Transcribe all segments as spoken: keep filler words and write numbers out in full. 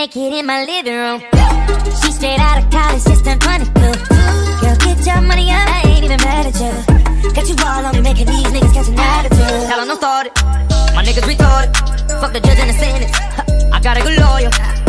naked in my living room. She straight out of college, just turned twenty-two. Girl, get your money up, I ain't even mad at you. Got you all on me, making these niggas catch an attitude. Tell them don't start it, my niggas retarded. Fuck the judge and the sentence, I got a good lawyer.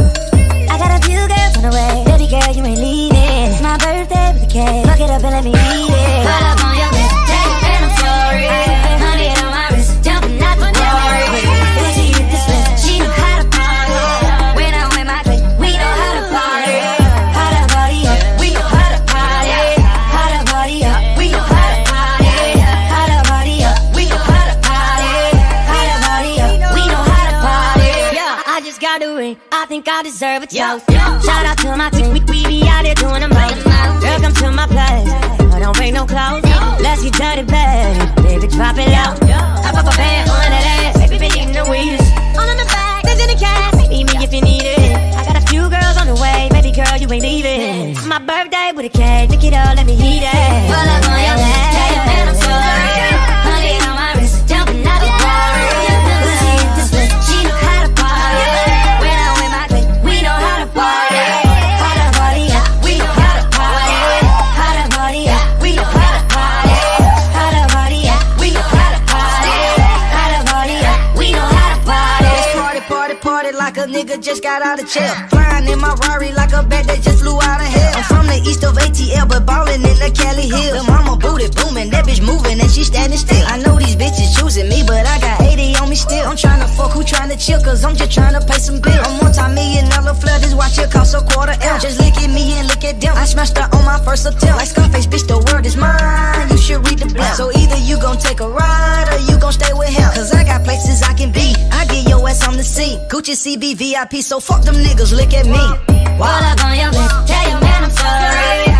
I got a few girls on the way, baby girl, you ain't leaving. It's my birthday with a cake, fuck it up and let me eat it. Pull up on your list, tell you and I'm sorry. Honey on my wrist, jumping out the glory. When she hit the switch, she know how to party. When I'm with my clique, we know how to party. How to party up, we know how to party. How to party up, we know how to party. How to party up, we know how to party. How to party up, we know how to party. Yeah, I just got the ring, I think I deserve a toast. Shout out to my team, we, we be out here doing the most. Girl, come to my place, I don't break no clothes. Let's get dirty, baby, baby, drop it out. I pop a band on that ass, baby, baby, you know we just all in the back, there's in the cash. Meet me if you need it. I got a few girls on the way, baby girl, you ain't leaving. It's my birthday with a cake, pick it up, let me eat it. Pull up on your list, tell you and I'm sorry. Honey on my wrist, jumping out the glory. When she hit the switch, she know how to party. When I'm with my clique, we know how to party. How to party up, we know how to party. How to party up, we know how to party. How to party up, we know how to party. How to party up, we know how to party. Let's party, party, party like a nigga just got out of jail. Flying in my Rari like a bat that just flew out of hell. I'm from the east of A T L, but ballin' in the Cali Hills. The mama booty booming, that bitch moving and she standing still. I know these bitches choosing me, but I got eighty on me still. I'm tryna fuck, who tryna chill, cause I'm just tryna pay some bills. I'm multi-million dollar flood, this watch it cost a quarter M. Just lick at me and lick at them. I smashed her on my first attempt. Like Scarface, bitch, the word is mine. You should read the blunt. So either you gon' take a ride or you gon' stay with him. Cause I got places I can be. I get your ass on the seat. Gucci C B V I P, so fuck them niggas, look at me. Pull up on your list, tell you man I'm sorry.